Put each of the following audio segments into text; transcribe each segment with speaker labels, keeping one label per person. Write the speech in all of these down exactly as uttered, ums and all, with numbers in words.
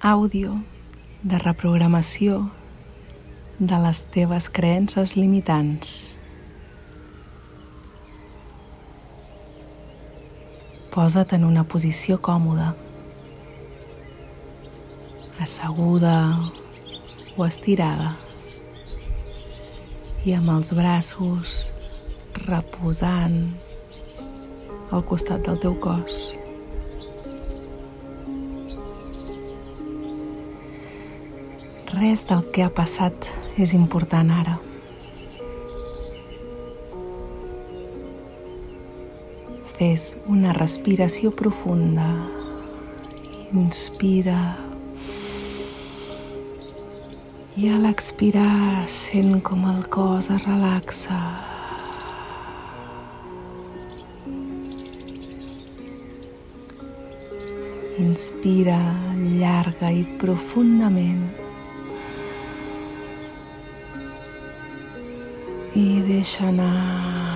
Speaker 1: àudio de reprogramació de les teves creences limitants. Posa't en una posició còmoda, asseguda o estirada, i amb els braços reposant al costat del teu cos. Res del que ha passat és important ara. Fes una respiració profunda. Inspira. I a l'expirar sent com el cos es relaxa. Inspira llarga i profundament. I deixa anar.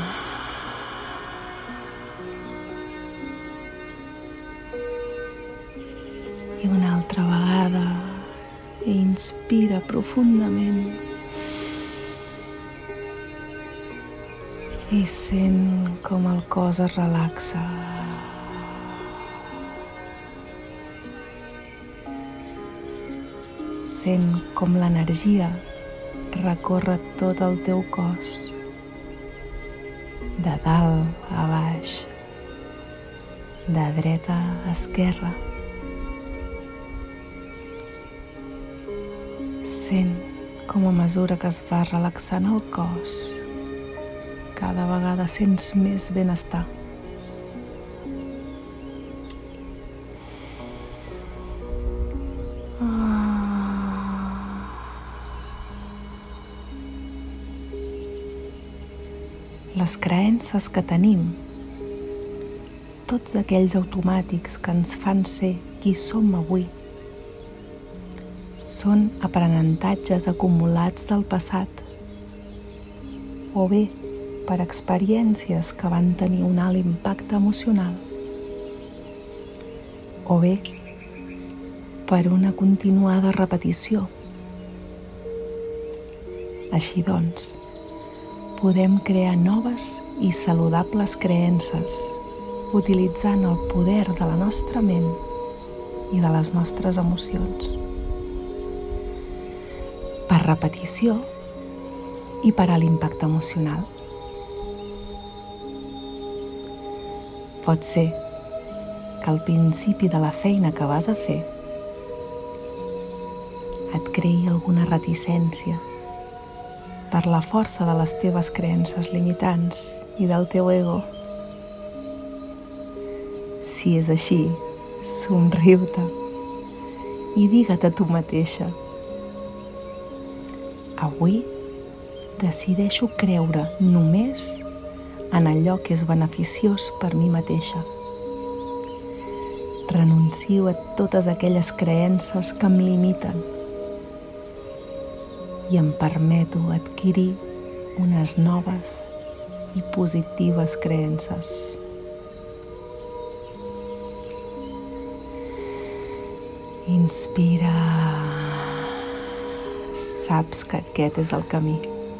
Speaker 1: I una altra vegada. Inspira profundament. I sent com el cos es relaxa. Sent com l'energia recorre tot el teu cos, de dalt a baix, de dreta a esquerra. Sent com a mesura que es va relaxant el cos, cada vegada sents més benestar. Les creences que tenim, tots aquells automàtics que ens fan ser qui som avui, són aprenentatges acumulats del passat, o bé per experiències que van tenir un alt impacte emocional, o bé per una continuada repetició. Així doncs, podem crear noves i saludables creences utilitzant el poder de la nostra ment i de les nostres emocions. Per repetició i per a l'impacte emocional. Pot ser que al principi de la feina que vas a fer et creï alguna reticència per la força de les teves creences limitants i del teu ego. Si és així, somriu-te i digue-te a tu mateixa: avui decideixo creure només en allò que és beneficiós per mi mateixa. Renuncio a totes aquelles creences que em limiten i em permeto adquirir unes noves i positives creences. Inspira. Saps que aquest és el camí.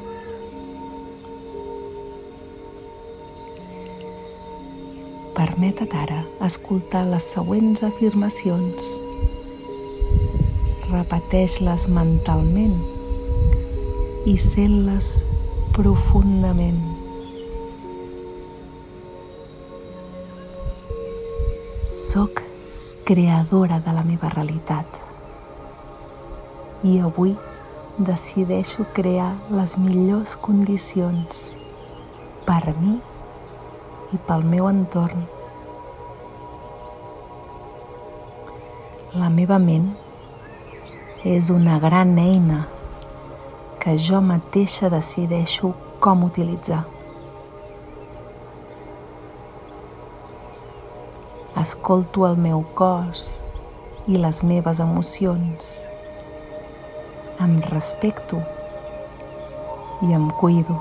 Speaker 1: Permeta't ara escoltar les següents afirmacions. Repeteix-les mentalment i sent-les profundament. Soc creadora de la meva realitat i avui decideixo crear les millors condicions per a mi i pel meu entorn. La meva ment és una gran eina que jo mateixa decideixo com utilitzar. Escolto el meu cos i les meves emocions. Em respecto i em cuido.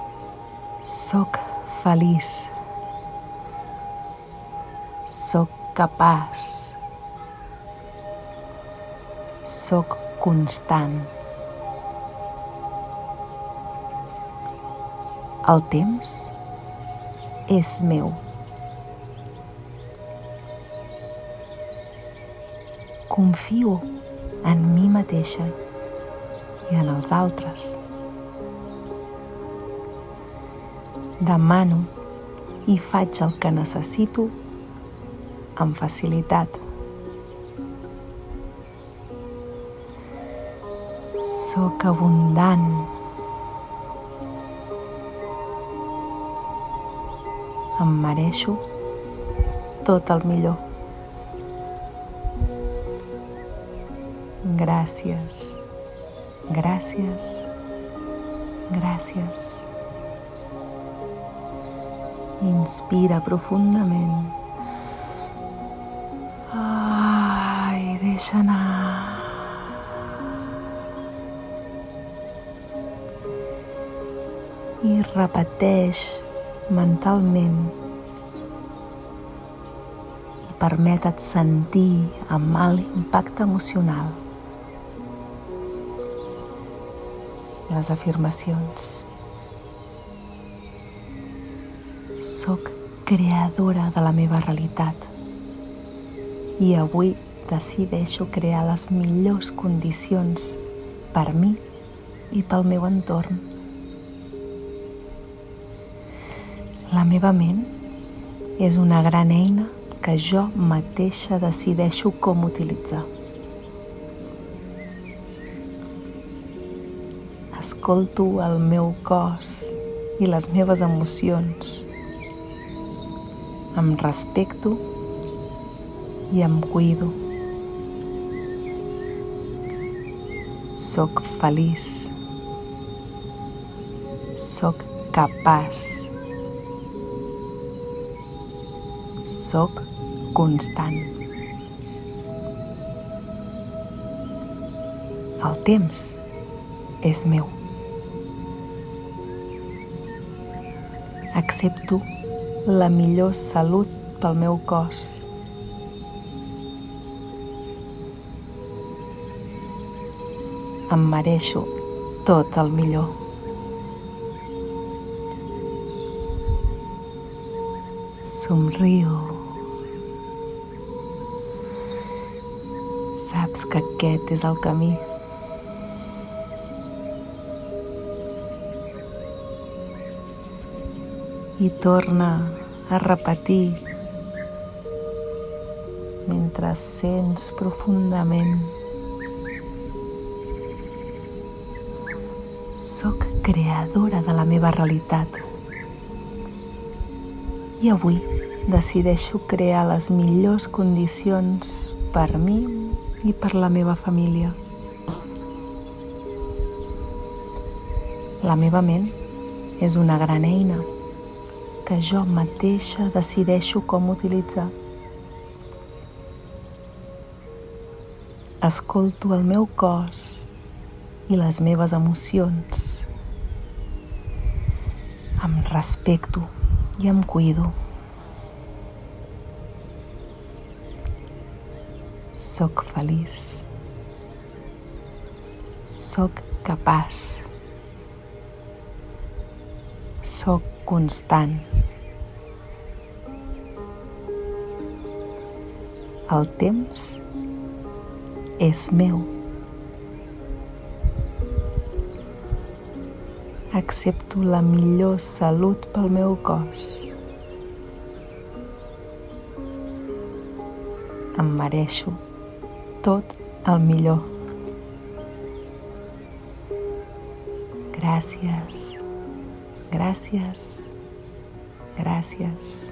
Speaker 1: Soc feliç. Soc capaç. Sóc constant. El temps és meu. Confio en mi mateixa i en els altres. Demano i faig el que necessito amb facilitat. Sóc abundant. Em mereixo tot el millor. Gràcies, gràcies, gràcies. Inspira profundament. Ai, deixa anar. I repeteix mentalment i permeta't sentir amb alt impacte emocional les afirmacions. Soc creadora de la meva realitat i avui decideixo crear les millors condicions per mi i pel meu entorn. La meva ment és una gran eina que jo mateixa decideixo com utilitzar. Escolto el meu cos i les meves emocions. Em respecto i em cuido. Soc feliç. Soc capaç. Soc constant. El temps és meu. Accepto la millor salut pel meu cos. Em mereixo tot el millor. Somriu. Saps que aquest és el camí. I torna a repetir mentre sents profundament. Soc creadora de la meva realitat i avui decideixo crear les millors condicions per mi i per la meva família. La meva ment és una gran eina que jo mateixa decideixo com utilitzar. Escolto el meu cos i les meves emocions. Em respecto i em cuido. Soc feliç. Soc capaç. Soc constant. El temps és meu. Accepto la millor salut pel meu cos. Em mereixo tot el millor. Gràcies, gràcies, gràcies.